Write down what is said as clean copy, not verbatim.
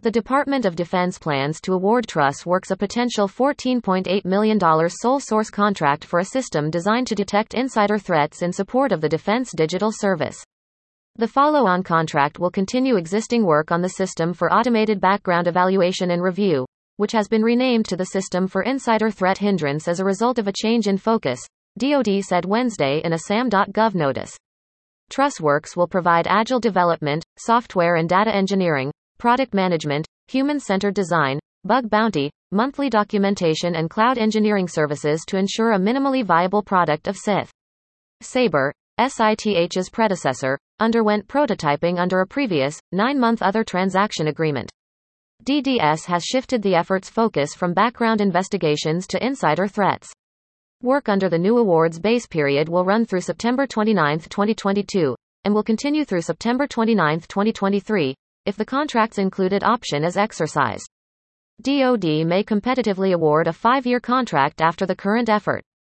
The Department of Defense plans to award TrustWorks a potential $14.8 million sole source contract for a system designed to detect insider threats in support of the Defense Digital Service. The follow-on contract will continue existing work on the System for Automated Background Evaluation and Review, which has been renamed to the System for Insider Threat Hindrance as a result of a change in focus, DoD said Wednesday in a SAM.gov notice. TrustWorks will provide agile development, software and data engineering, product management, human-centered design, bug bounty, monthly documentation and cloud engineering services to ensure a minimally viable product of SITH. Sabre, SITH's predecessor, underwent prototyping under a previous, 9-month other transaction agreement. DDS has shifted the effort's focus from background investigations to insider threats. Work under the new award's base period will run through September 29, 2022, and will continue through September 29, 2023, if the contract's included option is exercised. DoD may competitively award a 5-year contract after the current effort.